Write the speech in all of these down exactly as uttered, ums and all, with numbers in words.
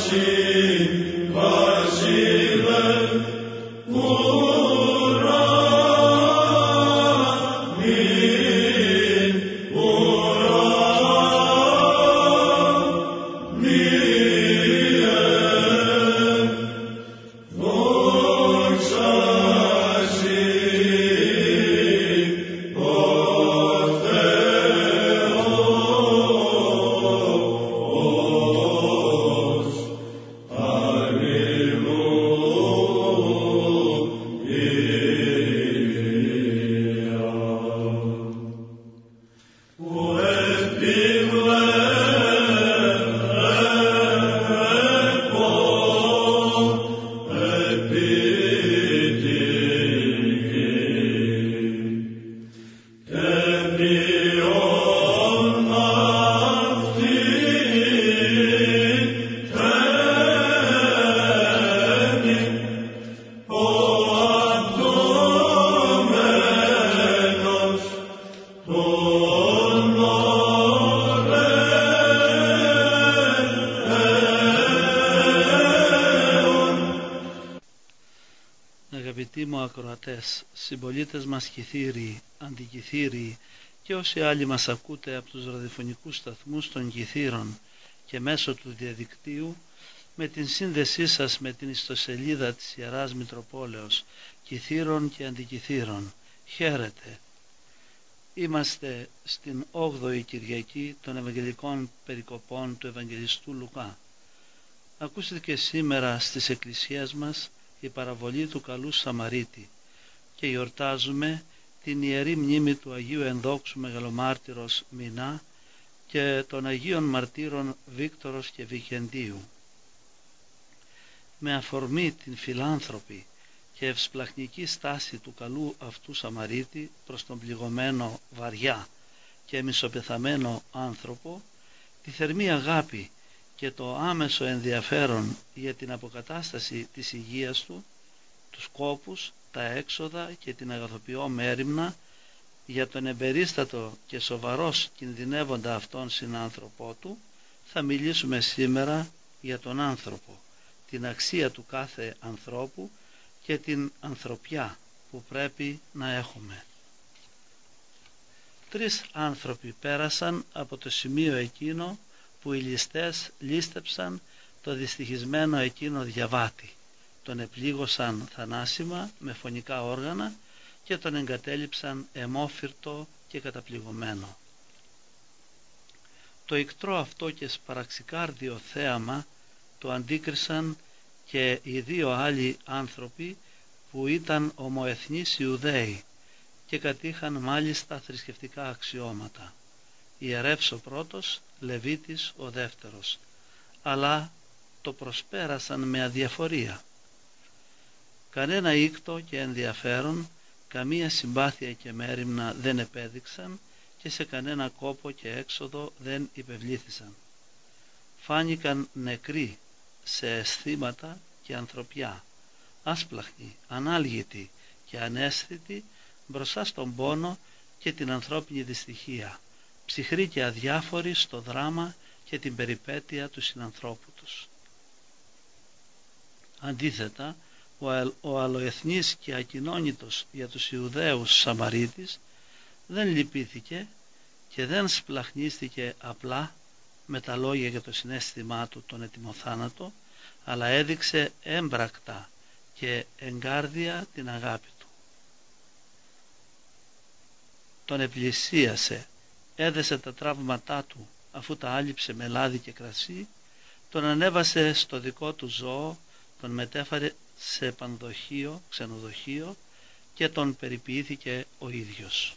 Ακροατές, συμπολίτες μας Κιθύριοι, αντικιθύριοι και όσοι άλλοι μας ακούτε από τους ραδιοφωνικούς σταθμούς των Κιθύρων και μέσω του διαδικτύου, με την σύνδεσή σας με την ιστοσελίδα της Ιεράς Μητροπόλεως Κιθύρων και Αντικιθύρων, χαίρετε. Είμαστε στην όγδοη Κυριακή των Ευαγγελικών Περικοπών του Ευαγγελιστού Λουκά. Ακούστηκε σήμερα στις εκκλησίες μας η παραβολή του καλού Σαμαρίτη και γιορτάζουμε την ιερή μνήμη του Αγίου Ενδόξου Μεγαλομάρτυρος Μινά και των Αγίων Μαρτύρων Βίκτορος και Βικεντίου. Με αφορμή την φιλάνθρωπη και ευσπλαχνική στάση του καλού αυτού Σαμαρίτη προς τον πληγωμένο βαριά και μισοπεθαμένο άνθρωπο, τη θερμή αγάπη και το άμεσο ενδιαφέρον για την αποκατάσταση της υγείας του, τους κόπους, τα έξοδα και την αγαθοποιώ μέριμνα για τον εμπερίστατο και σοβαρός κινδυνεύοντα αυτόν συνάνθρωπό του, θα μιλήσουμε σήμερα για τον άνθρωπο, την αξία του κάθε ανθρώπου και την ανθρωπιά που πρέπει να έχουμε. Τρεις άνθρωποι πέρασαν από το σημείο εκείνο που οι ληστές λίστεψαν το δυστυχισμένο εκείνο διαβάτη, τον επλήγωσαν θανάσιμα με φωνικά όργανα και τον εγκατέλειψαν αιμόφυρτο και καταπληγωμένο. Το ικτρό αυτό και σπαραξικάρδιο θέαμα το αντίκρισαν και οι δύο άλλοι άνθρωποι που ήταν ομοεθνείς Ιουδαίοι και κατήχαν μάλιστα θρησκευτικά αξιώματα. Ιερεύς ο πρώτος, Λεβίτης ο δεύτερος, αλλά το προσπέρασαν με αδιαφορία. Κανένα ήκτο και ενδιαφέρον, καμία συμπάθεια και μέριμνα δεν επέδειξαν και σε κανένα κόπο και έξοδο δεν υπευλήθησαν. Φάνηκαν νεκροί σε αισθήματα και ανθρωπιά, άσπλαχνοι, ανάλγητοι και αναίσθητοι μπροστά στον πόνο και την ανθρώπινη δυστυχία, ψυχροί και αδιάφοροι στο δράμα και την περιπέτεια του συνανθρώπου τους. Αντίθετα, ο αλλοεθνής και ακοινώνητος για τους Ιουδαίους Σαμαρίτης δεν λυπήθηκε και δεν σπλαχνίστηκε απλά με τα λόγια για το συναίσθημά του τον ετοιμοθάνατο, αλλά έδειξε έμπρακτα και εγκάρδια την αγάπη του. Τον επλησίασε, έδεσε τα τραύματά του αφού τα άλυψε με λάδι και κρασί, τον ανέβασε στο δικό του ζώο, τον μετέφερε σε πανδοχείο, ξενοδοχείο και τον περιποιήθηκε ο ίδιος.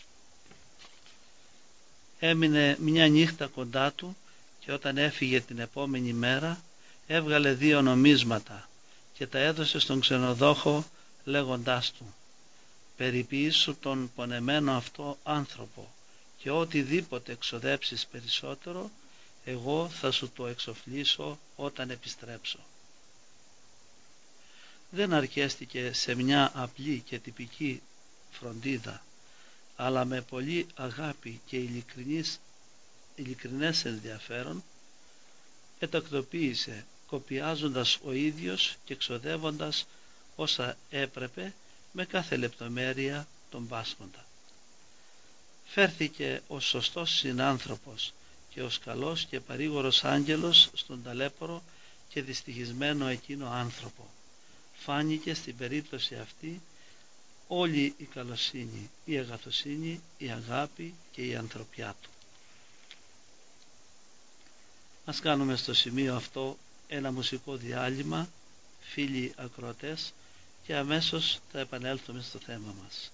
Έμεινε μια νύχτα κοντά του και όταν έφυγε την επόμενη μέρα έβγαλε δύο νομίσματα και τα έδωσε στον ξενοδόχο λέγοντάς του: «Περιποιήσου τον πονεμένο αυτό άνθρωπο και οτιδήποτε εξοδέψεις περισσότερο, εγώ θα σου το εξοφλήσω όταν επιστρέψω». Δεν αρκέστηκε σε μια απλή και τυπική φροντίδα, αλλά με πολύ αγάπη και ειλικρινής, ειλικρινές ενδιαφέρον ετακτοποίησε, κοπιάζοντας ο ίδιος και εξοδεύοντας όσα έπρεπε με κάθε λεπτομέρεια τον πάσχοντα. Φέρθηκε ως σωστός συνάνθρωπος και ως καλός και παρήγορος άγγελος στον ταλέπορο και δυστυχισμένο εκείνο άνθρωπο. Φάνηκε στην περίπτωση αυτή όλη η καλοσύνη, η αγαθοσύνη, η αγάπη και η ανθρωπιά του. Ας κάνουμε στο σημείο αυτό ένα μουσικό διάλειμμα, φίλοι ακροατές, και αμέσως θα επανέλθουμε στο θέμα μας.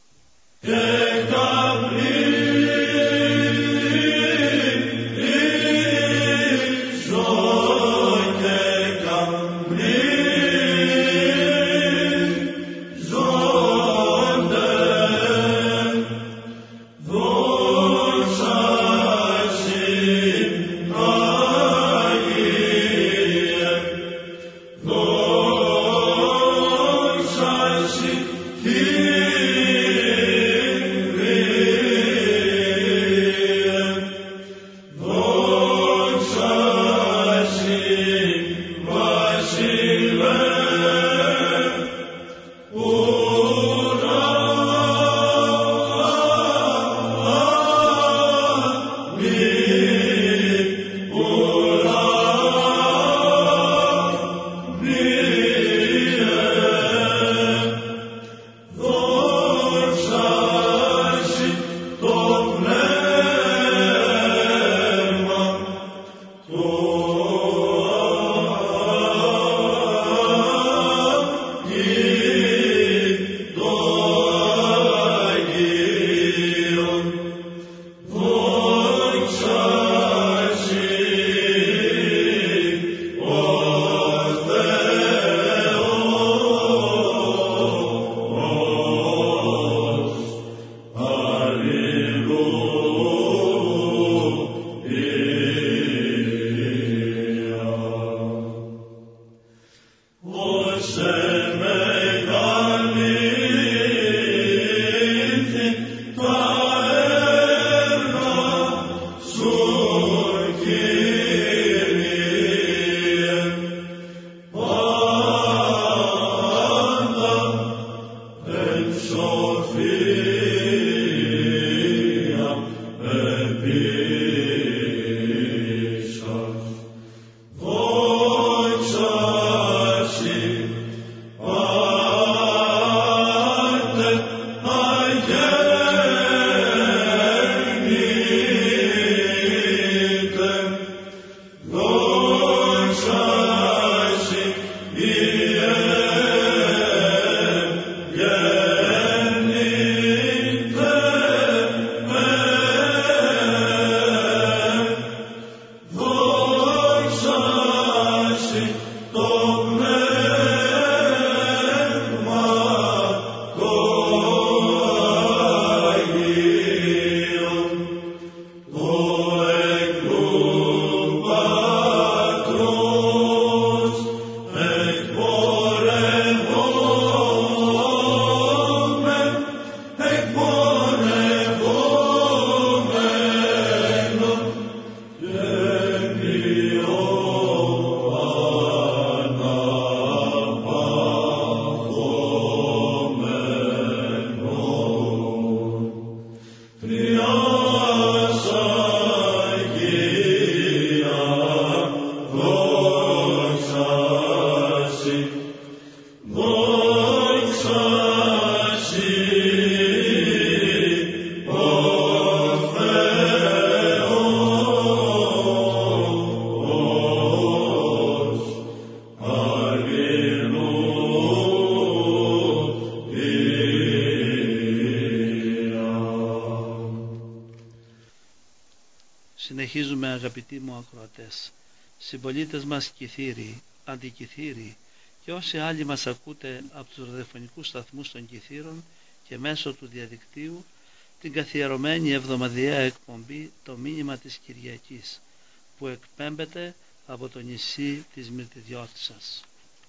Συνεχίζουμε, αγαπητοί μου ακροατές, συμπολίτες μας Κιθύριοι, αντικιθύριοι και όσοι άλλοι μας ακούτε από τους ραδιοφωνικούς σταθμούς των Κιθύρων και μέσω του διαδικτύου, την καθιερωμένη εβδομαδιαία εκπομπή «Το μήνυμα της Κυριακής» που εκπέμπεται από το νησί της Μυρτιδιώτισσας.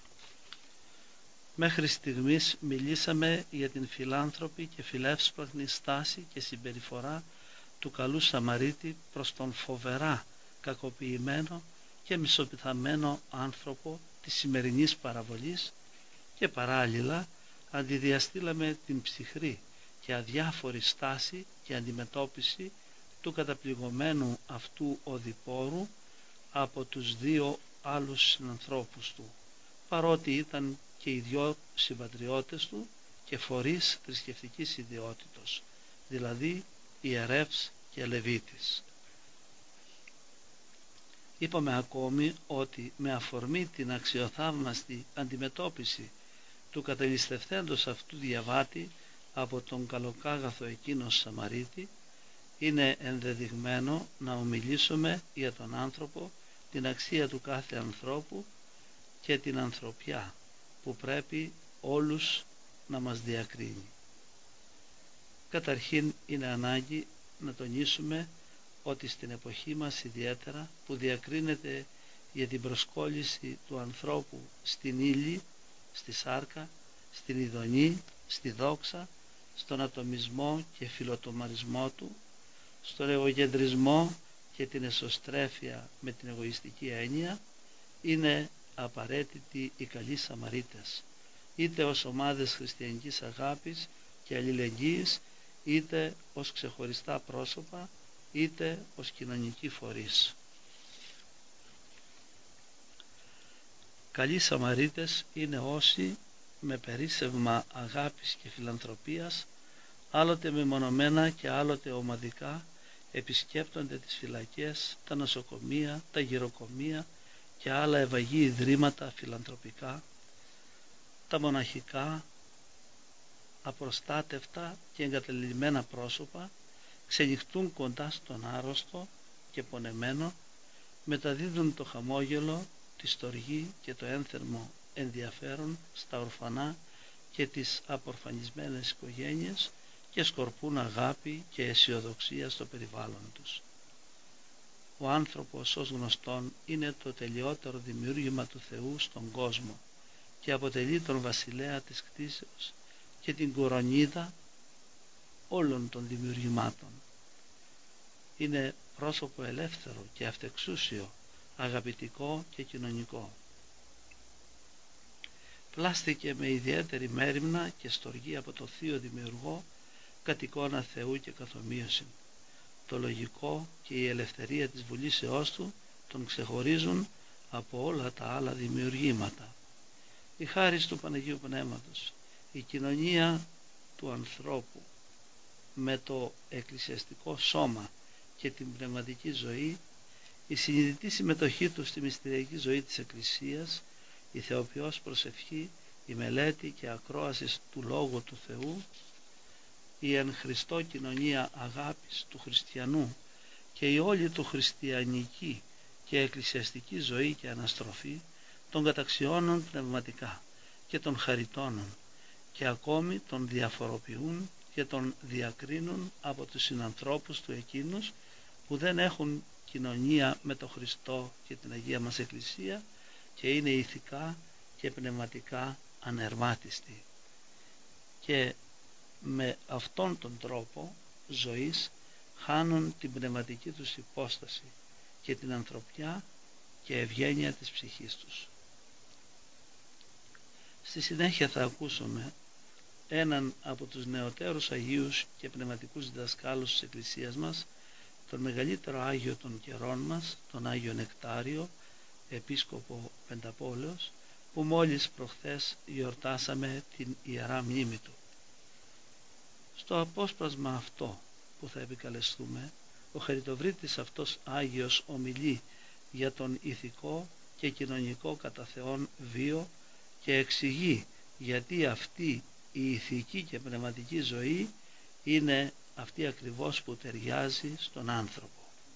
Μέχρι στιγμής μιλήσαμε για την φιλάνθρωπη και φιλεύσπραχνη στάση και συμπεριφορά του καλού Σαμαρίτη προς τον φοβερά κακοποιημένο και μισοπιθαμένο άνθρωπο της σημερινής παραβολής και παράλληλα αντιδιαστήλαμε την ψυχρή και αδιάφορη στάση και αντιμετώπιση του καταπληγωμένου αυτού οδηπόρου από τους δύο άλλους συνανθρώπους του, παρότι ήταν και οι δυο συμπατριώτες του και φορείς θρησκευτικής ιδιότητος, δηλαδή ιερεύς και Λεβίτης. Είπαμε ακόμη ότι με αφορμή την αξιοθαύμαστη αντιμετώπιση του κατελιστευθέντος αυτού διαβάτη από τον καλοκάγαθο εκείνο Σαμαρίτη, είναι ενδεδειγμένο να ομιλήσουμε για τον άνθρωπο, την αξία του κάθε ανθρώπου και την ανθρωπιά που πρέπει όλους να μας διακρίνει. Καταρχήν είναι ανάγκη να τονίσουμε ότι στην εποχή μας ιδιαίτερα, που διακρίνεται για την προσκόλληση του ανθρώπου στην ύλη, στη σάρκα, στην ειδονή, στη δόξα, στον ατομισμό και φιλοτομαρισμό του, στον εγωκεντρισμό και την εσωστρέφεια με την εγωιστική έννοια, είναι απαραίτητοι οι καλοί Σαμαρίτες, είτε ως ομάδες χριστιανικής αγάπης και αλληλεγγύης, είτε ως ξεχωριστά πρόσωπα, είτε ως κοινωνικοί φορείς. Καλοί Σαμαρίτες είναι όσοι με περίσσευμα αγάπης και φιλανθρωπίας, άλλοτε μεμονωμένα και άλλοτε ομαδικά, επισκέπτονται τις φυλακές, τα νοσοκομεία, τα γυροκομεία και άλλα ευαγή ιδρύματα φιλανθρωπικά, τα μοναχικά, απροστάτευτα και εγκαταλειμμένα πρόσωπα, ξενυχτούν κοντά στον άρρωστο και πονεμένο, μεταδίδουν το χαμόγελο, τη στοργή και το ένθερμο ενδιαφέρον στα ορφανά και τις απορφανισμένες οικογένειες και σκορπούν αγάπη και αισιοδοξία στο περιβάλλον τους. Ο άνθρωπος ως γνωστόν είναι το τελειότερο δημιούργημα του Θεού στον κόσμο και αποτελεί τον βασιλέα της κτήσεως και την κορονίδα όλων των δημιουργημάτων. Είναι πρόσωπο ελεύθερο και αυτεξούσιο, αγαπητικό και κοινωνικό. Πλάστηκε με ιδιαίτερη μέριμνα και στοργή από το Θείο Δημιουργό κατ' εικόνα Θεού και καθομοίωση. Το λογικό και η ελευθερία της βουλήσεώς του τον ξεχωρίζουν από όλα τα άλλα δημιουργήματα. Η χάρις του Παναγίου Πνεύματος, η κοινωνία του ανθρώπου με το εκκλησιαστικό σώμα και την πνευματική ζωή, η συνειδητή συμμετοχή του στη μυστηριακή ζωή της Εκκλησίας, η θεοποιός προσευχή, η μελέτη και ακρόαση του Λόγου του Θεού, η εν Χριστώ κοινωνία αγάπης του χριστιανού και η όλη του χριστιανική και εκκλησιαστική ζωή και αναστροφή των καταξιώνων πνευματικά και των χαριτώνων και ακόμη τον διαφοροποιούν και τον διακρίνουν από τους συνανθρώπους του εκείνους που δεν έχουν κοινωνία με τον Χριστό και την Αγία μας Εκκλησία και είναι ηθικά και πνευματικά ανερμάτιστοι. Και με αυτόν τον τρόπο ζωής χάνουν την πνευματική τους υπόσταση και την ανθρωπιά και ευγένεια της ψυχής τους. Στη συνέχεια θα ακούσουμε έναν από τους νεωτέρους Αγίους και πνευματικούς διδασκάλους της Εκκλησίας μας, τον μεγαλύτερο Άγιο των καιρών μας, τον Άγιο Νεκτάριο, Επίσκοπο Πενταπόλεως, που μόλις προχθές γιορτάσαμε την Ιερά Μνήμη του. Στο απόσπασμα αυτό που θα επικαλεστούμε, ο χαριτοvrίτης αυτός Άγιος ομιλεί για τον ηθικό και κοινωνικό κατά Θεόν βίο και εξηγεί γιατί αυτή η ηθική και πνευματική ζωή είναι αυτή ακριβώς που ταιριάζει στον άνθρωπο.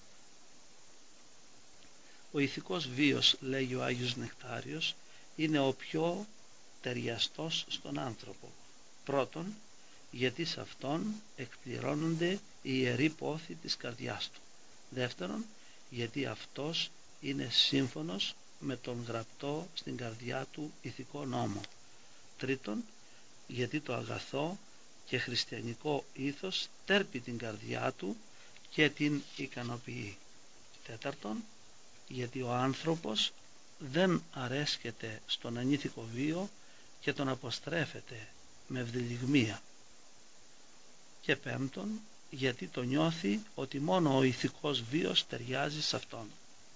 Ο ηθικός βίος, λέγει ο Άγιος Νεκτάριος, είναι ο πιο ταιριαστός στον άνθρωπο. Πρώτον, γιατί σε αυτόν εκπληρώνονται οι ιεροί πόθοι της καρδιάς του. Δεύτερον, γιατί αυτός είναι σύμφωνος με τον γραπτό στην καρδιά του ηθικό νόμο. Τρίτον, γιατί το αγαθό και χριστιανικό ήθος τέρπει την καρδιά του και την ικανοποιεί. Τέταρτον, γιατί ο άνθρωπος δεν αρέσκεται στον ανήθικο βίο και τον αποστρέφεται με ευδελιγμία. Και πέμπτον, γιατί το νιώθει ότι μόνο ο ηθικός βίος ταιριάζει σε αυτόν.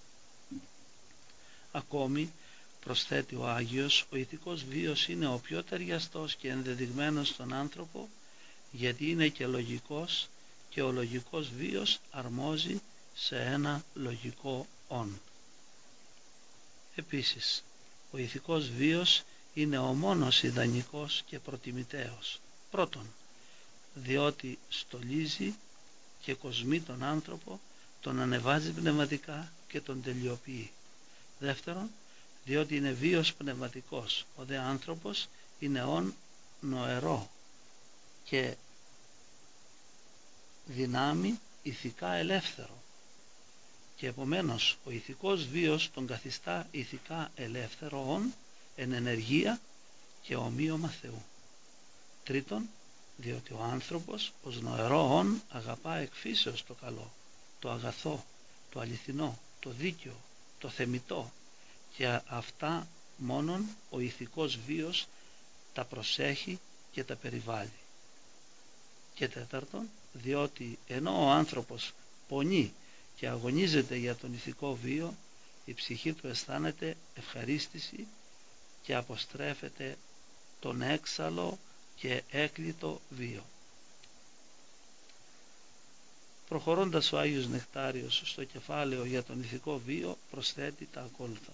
Ακόμη, προσθέτει ο Άγιος, ο ηθικός βίος είναι ο πιο ταιριαστός και ενδεδειγμένος στον άνθρωπο, γιατί είναι και λογικός, και ο λογικός βίος αρμόζει σε ένα λογικό όν. Επίσης, ο ηθικός βίος είναι ο μόνος ιδανικός και προτιμητέος. Πρώτον, διότι στολίζει και κοσμεί τον άνθρωπο, τον ανεβάζει πνευματικά και τον τελειοποιεί. Δεύτερον, διότι είναι βίος πνευματικός. Ο δε άνθρωπος είναι όν νοερό και δυνάμει ηθικά ελεύθερο, και επομένως ο ηθικός βίος τον καθιστά ηθικά ελεύθερο όν εν ενεργεία και ομοίωμα Θεού. Τρίτον, διότι ο άνθρωπος ως νοερό όν αγαπά εκ φύσεως το καλό, το αγαθό, το αληθινό, το δίκαιο, το θεμιτό, και αυτά μόνον ο ηθικός βίος τα προσέχει και τα περιβάλλει. Και τέταρτον, διότι ενώ ο άνθρωπος πονεί και αγωνίζεται για τον ηθικό βίο, η ψυχή του αισθάνεται ευχαρίστηση και αποστρέφεται τον έξαλλο και έκλειτο βίο. Προχωρώντας ο Άγιος Νεκτάριος στο κεφάλαιο για τον ηθικό βίο, προσθέτει τα ακόλουθα.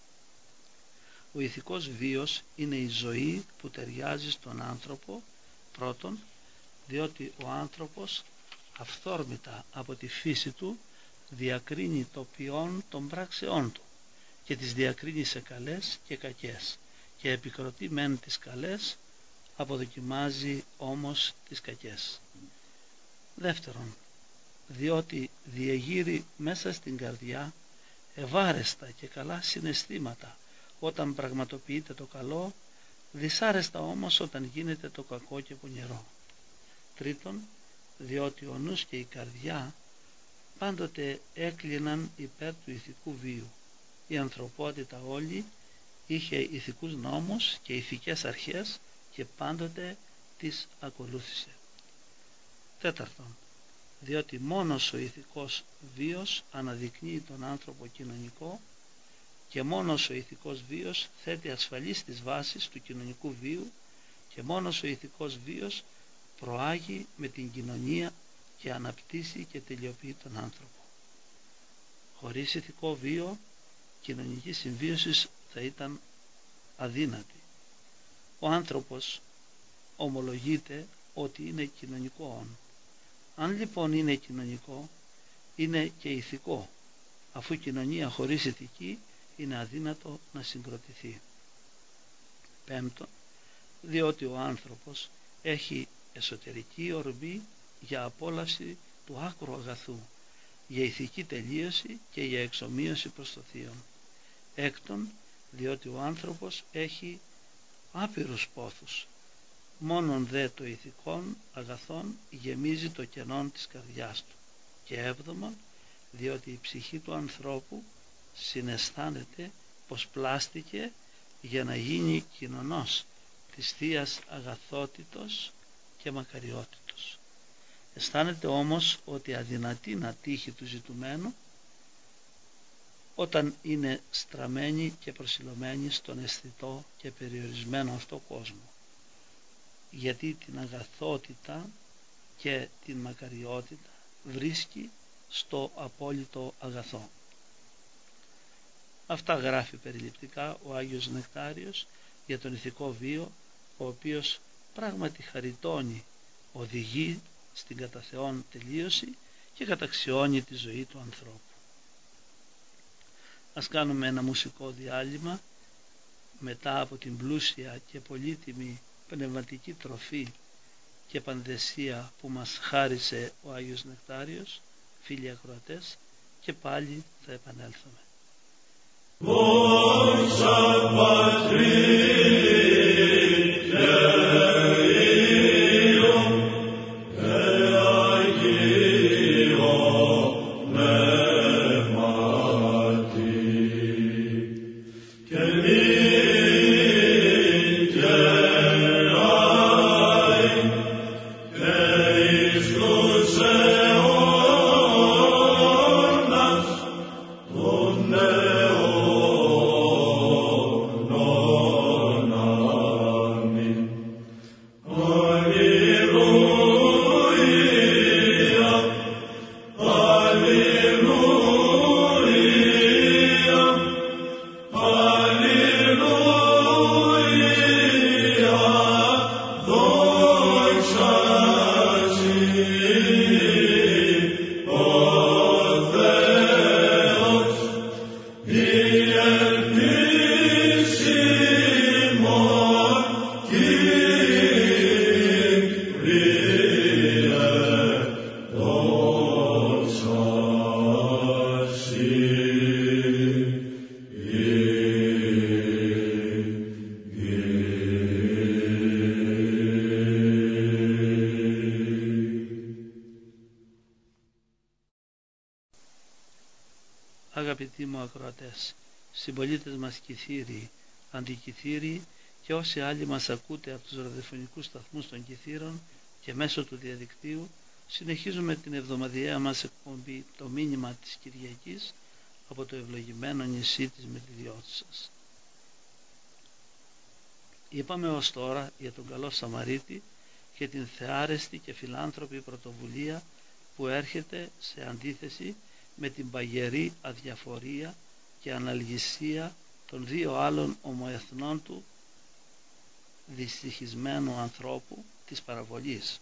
Ο ηθικός βίος είναι η ζωή που ταιριάζει στον άνθρωπο, πρώτον, διότι ο άνθρωπος αυθόρμητα από τη φύση του διακρίνει το ποιόν των πράξεών του και τις διακρίνει σε καλές και κακές, και επικροτεί μεν τις καλές, αποδοκιμάζει όμως τις κακές. Δεύτερον, διότι διεγείρει μέσα στην καρδιά ευάρεστα και καλά συναισθήματα όταν πραγματοποιείται το καλό, δυσάρεστα όμως όταν γίνεται το κακό και πονηρό. Τρίτον, διότι ο νους και η καρδιά πάντοτε έκλειναν υπέρ του ηθικού βίου. Η ανθρωπότητα όλη είχε ηθικούς νόμους και ηθικές αρχές και πάντοτε τις ακολούθησε. Τέταρτον, διότι μόνος ο ηθικός βίος αναδεικνύει τον άνθρωπο κοινωνικό και μόνος ο ηθικός βίος θέτει ασφαλείς τις βάσεις του κοινωνικού βίου και μόνος ο ηθικός βίος προάγει με την κοινωνία και αναπτύσσει και τελειοποιεί τον άνθρωπο. Χωρίς ηθικό βίο, κοινωνική συμβίωση θα ήταν αδύνατη. Ο άνθρωπος ομολογείται ότι είναι κοινωνικό όν. Αν λοιπόν είναι κοινωνικό, είναι και ηθικό, αφού η κοινωνία χωρίς ηθική είναι αδύνατο να συγκροτηθεί. Πέμπτον, διότι ο άνθρωπος έχει εσωτερική ορμή για απόλαυση του άκρου αγαθού, για ηθική τελείωση και για εξομοίωση προς το Θείον. Έκτον, διότι ο άνθρωπος έχει άπειρους πόθους, μόνον δε το ηθικόν αγαθόν γεμίζει το κενόν της καρδιάς του. Και έβδομον, διότι η ψυχή του ανθρώπου συναισθάνεται πως πλάστηκε για να γίνει κοινωνός της Θείας αγαθότητος και μακαριότητος. Αισθάνεται όμως ότι αδυνατεί να τύχει του ζητουμένου όταν είναι στραμμένη και προσιλωμένη στον αισθητό και περιορισμένο αυτό κόσμο, γιατί την αγαθότητα και την μακαριότητα βρίσκει στο απόλυτο αγαθό. Αυτά γράφει περιληπτικά ο Άγιος Νεκτάριος για τον ηθικό βίο, ο οποίος πράγματι χαριτώνει, οδηγεί στην κατά Θεόν τελείωση και καταξιώνει τη ζωή του ανθρώπου. Ας κάνουμε ένα μουσικό διάλειμμα μετά από την πλούσια και πολύτιμη πνευματική τροφή και πανδεσία που μας χάρισε ο Άγιος Νεκτάριος. Φίλοι ακροατές, και πάλι θα επανέλθουμε. αγαπητοί μου ακροατές, συμπολίτες μας Κιθύριοι, αντικιθύριοι και όσοι άλλοι μας ακούτε από τους ραδιοφωνικούς σταθμούς των Κιθύρων και μέσω του διαδικτύου, συνεχίζουμε την εβδομαδιαία μας εκπομπή «Το μήνυμα της Κυριακής» από το ευλογημένο νησί της Μυτιλιώθισσας. Είπαμε ως τώρα για τον καλό Σαμαρίτη και την θεάρεστη και φιλάνθρωπη πρωτοβουλία που έρχεται σε αντίθεση με την παγερή αδιαφορία και αναλγησία των δύο άλλων ομοεθνών του δυστυχισμένου ανθρώπου της παραβολής.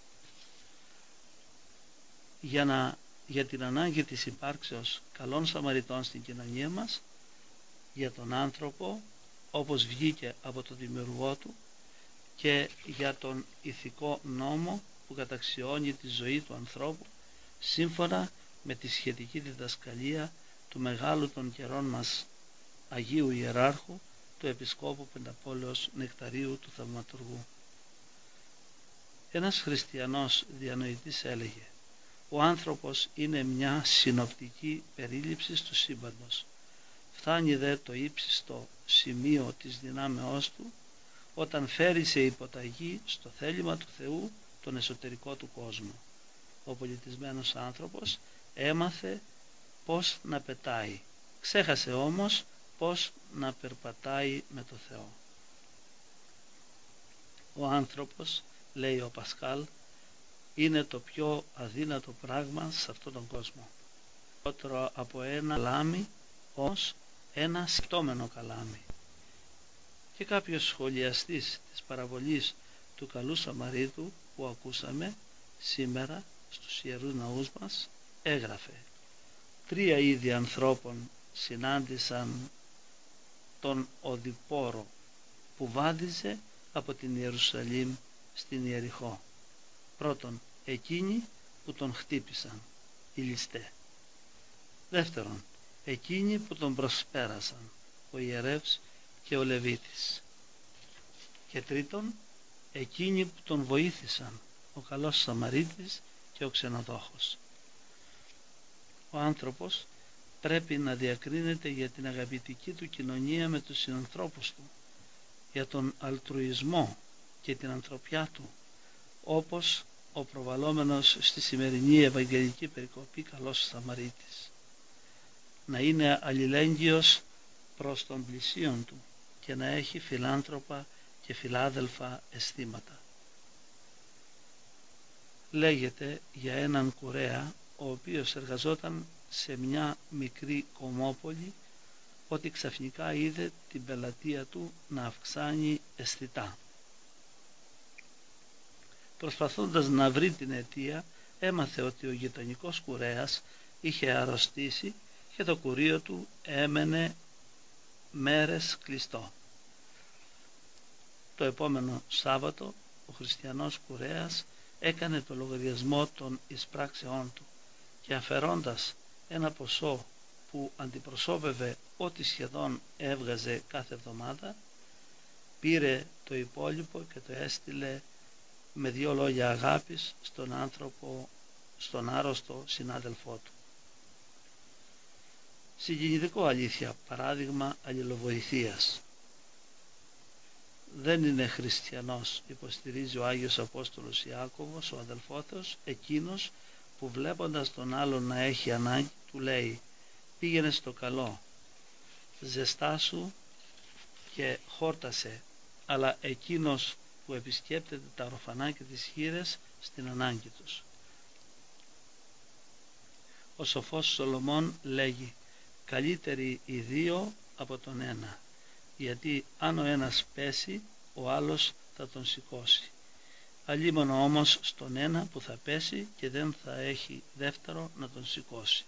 Για, να, για την ανάγκη της υπάρξεως καλών Σαμαριτών στην κοινωνία μας, για τον άνθρωπο όπως βγήκε από το δημιουργό του και για τον ηθικό νόμο που καταξιώνει τη ζωή του ανθρώπου σύμφωνα με τη σχετική διδασκαλία του μεγάλου των καιρών μας Αγίου Ιεράρχου, του Επισκόπου Πενταπόλεως Νεκταρίου του Θαυματουργού. Ένας χριστιανός διανοητής έλεγε: «Ο άνθρωπος είναι μια συνοπτική περίληψη του σύμπαντος. Φτάνει δε το ύψιστο σημείο της δυνάμεώς του όταν φέρει σε υποταγή στο θέλημα του Θεού τον εσωτερικό του κόσμο. Ο πολιτισμένος άνθρωπος έμαθε πώς να πετάει, ξέχασε όμως πώς να περπατάει με το Θεό». Ο άνθρωπος, λέει ο Πασκάλ, είναι το πιο αδύνατο πράγμα σε αυτόν τον κόσμο. Λιγότερο από ένα καλάμι, όμως ένα σκεπτόμενο καλάμι. Και κάποιος σχολιαστής της παραβολής του καλού Σαμαρίτου που ακούσαμε σήμερα στους Ιερούς Ναούς μας έγραφε: «Τρία είδη ανθρώπων συνάντησαν τον οδηπόρο που βάδιζε από την Ιερουσαλήμ στην Ιεριχώ. Πρώτον, εκείνοι που τον χτύπησαν, οι ληστέ. Δεύτερον, εκείνοι που τον προσπέρασαν, ο ιερεύς και ο Λεβίτης. Και τρίτον, εκείνοι που τον βοήθησαν, ο καλός Σαμαρίτης και ο ξενοδόχος». Ο άνθρωπος πρέπει να διακρίνεται για την αγαπητική του κοινωνία με τους συνανθρώπους του, για τον αλτρουισμό και την ανθρωπιά του, όπως ο προβαλλόμενος στη σημερινή Ευαγγελική περικοπή καλός Σαμαρίτης. Να είναι αλληλέγγυος προς τον πλησίον του και να έχει φιλάνθρωπα και φιλάδελφα αισθήματα. Λέγεται για έναν κουρέα ο οποίος εργαζόταν σε μια μικρή κομμόπολη ότι ξαφνικά είδε την πελατεία του να αυξάνει αισθητά. Προσπαθώντας να βρει την αιτία, έμαθε ότι ο γειτονικός κουρέας είχε αρρωστήσει και το κουρείο του έμενε μέρες κλειστό. Το επόμενο Σάββατο ο χριστιανός κουρέας έκανε το λογαριασμό των εισπράξεών του και αφαιρώντας ένα ποσό που αντιπροσώπευε ό,τι σχεδόν έβγαζε κάθε εβδομάδα, πήρε το υπόλοιπο και το έστειλε με δύο λόγια αγάπης στον άνθρωπο, στον άρρωστο συνάδελφό του. Συγκινητικό, αλήθεια, παράδειγμα αλληλοβοηθείας. Δεν είναι χριστιανός, υποστηρίζει ο Άγιος Απόστολος Ιάκωβος, ο αδελφόθεος, εκείνος που βλέποντας τον άλλον να έχει ανάγκη του λέει: «Πήγαινε στο καλό, ζεστάσου και χόρτασε», αλλά εκείνος που επισκέπτεται τα ορφανά και τις χήρες στην ανάγκη τους. Ο σοφός Σολομών λέγει: «Καλύτεροι οι δύο από τον ένα, γιατί αν ο ένας πέσει, ο άλλος θα τον σηκώσει. Αλίμονο όμως στον ένα που θα πέσει και δεν θα έχει δεύτερο να τον σηκώσει».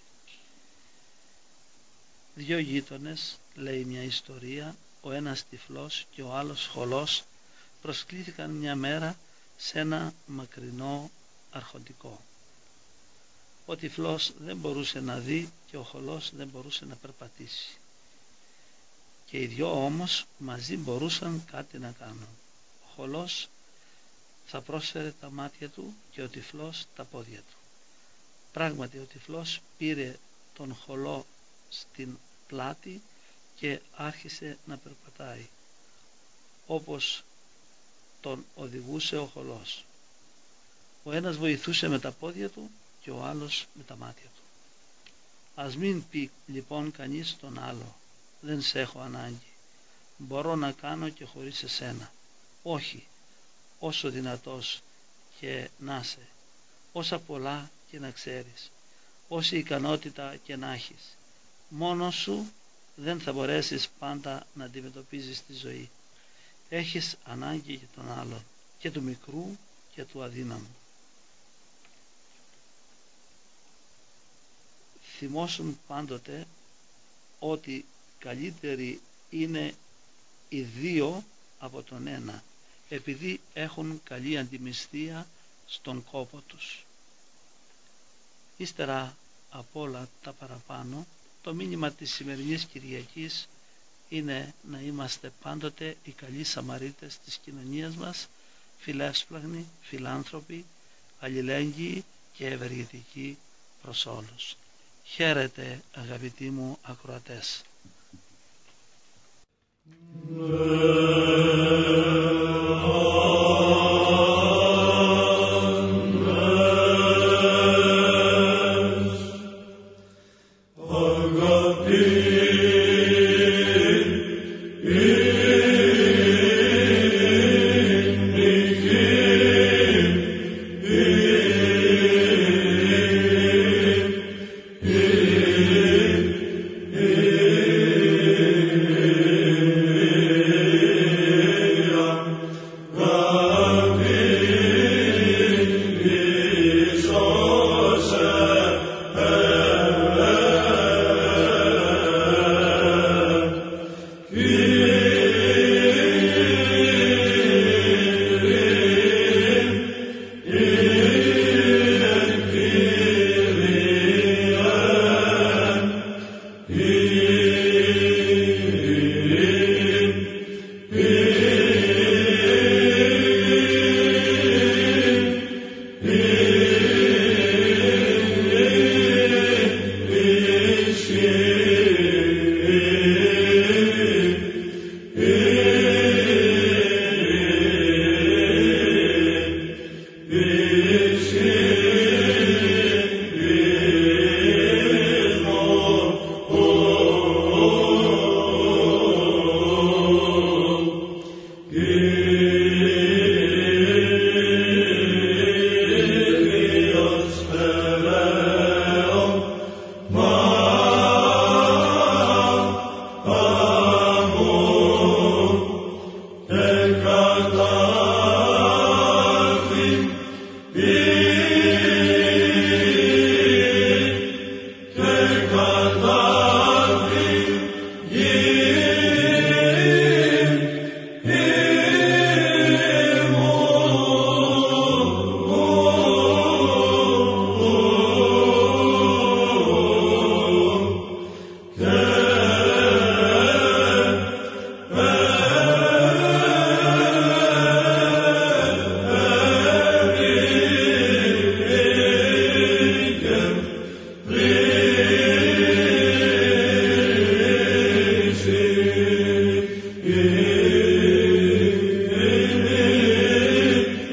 Δυο γείτονες, λέει μια ιστορία, ο ένας τυφλός και ο άλλος χολός, προσκλήθηκαν μια μέρα σε ένα μακρινό αρχοντικό. Ο τυφλός δεν μπορούσε να δει και ο χολός δεν μπορούσε να περπατήσει. Και οι δυο όμως μαζί μπορούσαν κάτι να κάνουν. Ο χολός θα πρόσφερε τα μάτια του και ο τυφλός τα πόδια του. Πράγματι ο τυφλός πήρε τον χολό στην πλάτη και άρχισε να περπατάει, όπως τον οδηγούσε ο χωλός. Ο ένας βοηθούσε με τα πόδια του και ο άλλος με τα μάτια του. Ας μην πει λοιπόν κανείς τον άλλο, δεν σε έχω ανάγκη, μπορώ να κάνω και χωρίς εσένα. Όχι, όσο δυνατός και να είσαι, όσα πολλά και να ξέρεις, όση ικανότητα και να έχεις, μόνος σου δεν θα μπορέσεις πάντα να αντιμετωπίζεις τη ζωή. Έχεις ανάγκη για τον άλλον, και του μικρού και του αδύναμου. Θυμώσουν πάντοτε ότι καλύτεροι είναι οι δύο από τον ένα, επειδή έχουν καλή αντιμισθία στον κόπο τους. Ύστερα από όλα τα παραπάνω, το μήνυμα της σημερινής Κυριακής είναι να είμαστε πάντοτε οι καλοί Σαμαρίτες της κοινωνίας μας, φιλεύσπλαχνοι, φιλάνθρωποι, αλληλέγγυοι και ευεργετικοί προς όλους. Χαίρετε, αγαπητοί μου ακροατές.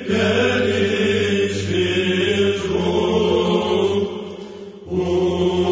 Oh